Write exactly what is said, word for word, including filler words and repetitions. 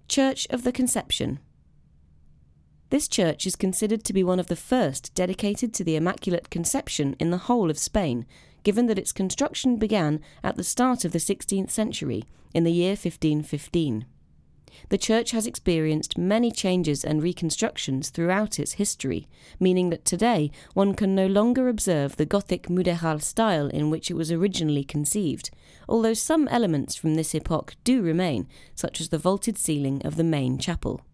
Church of the Conception. This church is considered to be one of the first dedicated to the Immaculate Conception in the whole of Spain, given that its construction began at the start of the sixteenth century, in the year fifteen fifteen. The church has experienced many changes and reconstructions throughout its history, meaning that today one can no longer observe the Gothic mudéjar style in which it was originally conceived, although some elements from this epoch do remain, such as the vaulted ceiling of the main chapel.